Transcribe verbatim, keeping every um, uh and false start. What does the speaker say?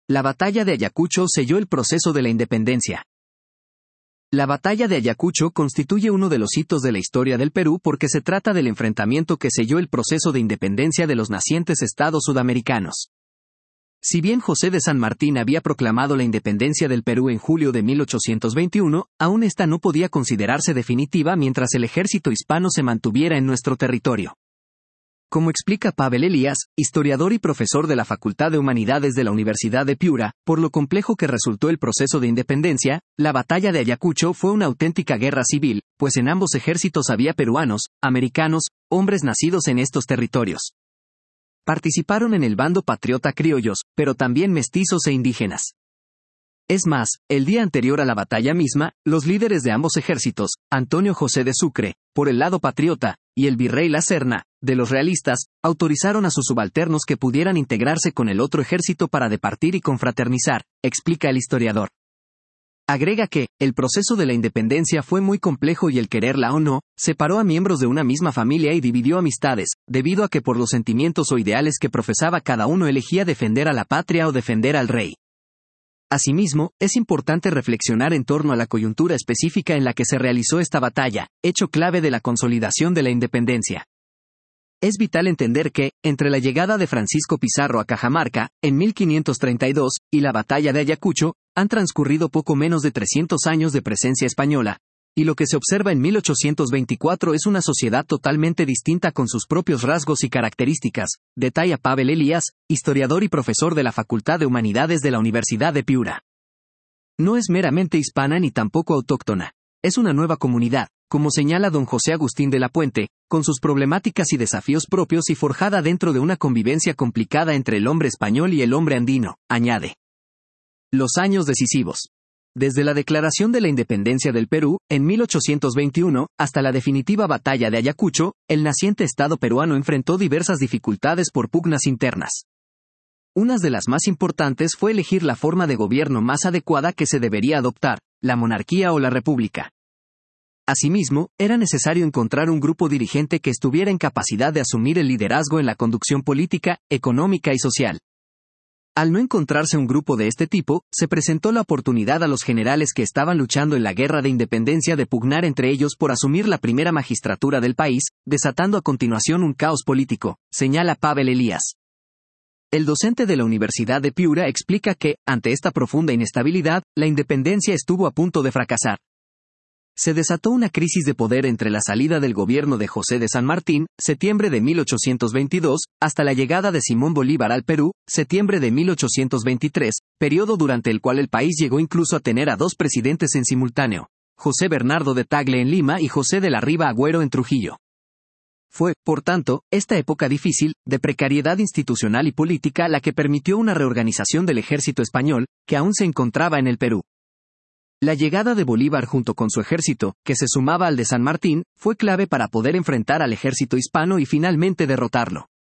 La batalla de Ayacucho selló el proceso de la independencia. La batalla de Ayacucho constituye uno de los hitos de la historia del Perú porque se trata del enfrentamiento que selló el proceso de independencia de los nacientes estados sudamericanos. Si bien José de San Martín había proclamado la independencia del Perú en julio de mil ochocientos veintiuno, aún esta no podía considerarse definitiva mientras el ejército hispano se mantuviera en nuestro territorio. Como explica Pavel Elías, historiador y profesor de la Facultad de Humanidades de la Universidad de Piura, por lo complejo que resultó el proceso de independencia, la batalla de Ayacucho fue una auténtica guerra civil, pues en ambos ejércitos había peruanos, americanos, hombres nacidos en estos territorios. Participaron en el bando patriota criollos, pero también mestizos e indígenas. Es más, el día anterior a la batalla misma, los líderes de ambos ejércitos, Antonio José de Sucre, por el lado patriota, y el virrey La Serna, de los realistas, autorizaron a sus subalternos que pudieran integrarse con el otro ejército para departir y confraternizar, explica el historiador. Agrega que, el proceso de la independencia fue muy complejo y el quererla o no, separó a miembros de una misma familia y dividió amistades, debido a que por los sentimientos o ideales que profesaba cada uno elegía defender a la patria o defender al rey. Asimismo, es importante reflexionar en torno a la coyuntura específica en la que se realizó esta batalla, hecho clave de la consolidación de la independencia. Es vital entender que, entre la llegada de Francisco Pizarro a Cajamarca, en mil quinientos treinta y dos, y la batalla de Ayacucho, han transcurrido poco menos de trescientos años de presencia española, y lo que se observa en mil ochocientos veinticuatro es una sociedad totalmente distinta con sus propios rasgos y características, detalla Pavel Elías, historiador y profesor de la Facultad de Humanidades de la Universidad de Piura. No es meramente hispana ni tampoco autóctona. Es una nueva comunidad, como señala don José Agustín de la Puente, con sus problemáticas y desafíos propios y forjada dentro de una convivencia complicada entre el hombre español y el hombre andino, añade. Los años decisivos. Desde la declaración de la independencia del Perú, en mil ochocientos veintiuno, hasta la definitiva batalla de Ayacucho, el naciente Estado peruano enfrentó diversas dificultades por pugnas internas. Una de las más importantes fue elegir la forma de gobierno más adecuada que se debería adoptar, la monarquía o la república. Asimismo, era necesario encontrar un grupo dirigente que estuviera en capacidad de asumir el liderazgo en la conducción política, económica y social. Al no encontrarse un grupo de este tipo, se presentó la oportunidad a los generales que estaban luchando en la guerra de independencia de pugnar entre ellos por asumir la primera magistratura del país, desatando a continuación un caos político, señala Pavel Elías. El docente de la Universidad de Piura explica que, ante esta profunda inestabilidad, la independencia estuvo a punto de fracasar. Se desató una crisis de poder entre la salida del gobierno de José de San Martín, septiembre de mil ochocientos veintidós, hasta la llegada de Simón Bolívar al Perú, septiembre de mil ochocientos veintitrés, periodo durante el cual el país llegó incluso a tener a dos presidentes en simultáneo, José Bernardo de Tagle en Lima y José de la Riva Agüero en Trujillo. Fue, por tanto, esta época difícil, de precariedad institucional y política la que permitió una reorganización del ejército español, que aún se encontraba en el Perú. La llegada de Bolívar junto con su ejército, que se sumaba al de San Martín, fue clave para poder enfrentar al ejército hispano y finalmente derrotarlo.